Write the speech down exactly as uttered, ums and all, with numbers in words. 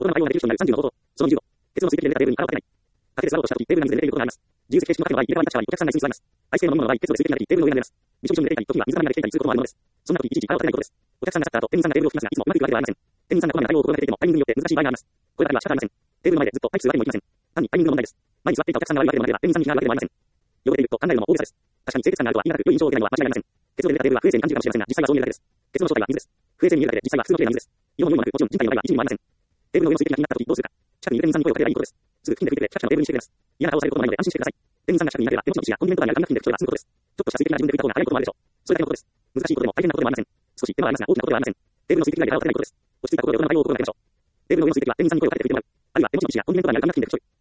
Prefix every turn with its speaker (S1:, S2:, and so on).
S1: 大人の対応ができる人になるさんじゅうの方法。そのにじゅうご。結論すべきで出たテーブルに腹を当てない。かけてスラローとしたとき、テーブルが水で出ていることがあります。自由席形式のカフェの場合、入れ替わり立場にお客さんが椅子に座ります。アイス系の飲み物の場合、結露で水滴が出てテーブルの上になります。びしょびしょに出ていたり、時には水たまりが出ていたりすることもあるものです。そんな時、いちいち腹を当てないことです。お客さんが去った後、店員さんがテーブルを拭きますが、いつもうまくいくわけではありません。店員さんがこまめな対応を心がけていても、タイミングによって難しい場合があります。これだけは仕方ありません。テーブルの前でずっとタイプするわけにもいきません。単にタイミングの問題です。前に座っていたお客さんが悪いわけでもなければ、店員さんに非難があるわけでもありません。汚れていると考えるのも大げさです。確かに清潔感があるとは言い難く良い印象を受けないのは間違いありません。結露で出たテーブルは不衛生に感じるかもしれませんが、実際はそう見えるだけです。結露の正体は水です。不衛生に見えるだけで、実際は普通のきれいな水です。色も匂いもなく、もちろん人体の害は一ミリもありません。テーブルの上の水滴が気になった時どうするか。近くにいる店員さんに声をかければいいことです。すぐ付近で拭いてくれ、くしゃくしゃのテーブルにしてくれます。嫌な顔されることもないので安心してください。店員さんが近くにいなければ、手持ちの寿司やコンビニとかにある感覚付近で拭く人が済むことです。ちょっとした水滴が自分で拭いた方が早いこともあるでしょう。それだけのことです。難しいことでも大変なことでもありません。少し手間はありますが、大きなことではありません。テーブルの水滴が出たら腹を当てないことです。落ち着いた心で大人の対応を心がけましょう。テーブルの上の水滴は店員さんに声をかけて拭いてもらう。あるいは手持ちの寿司やコンビニとかにある感覚付近で拭く処理。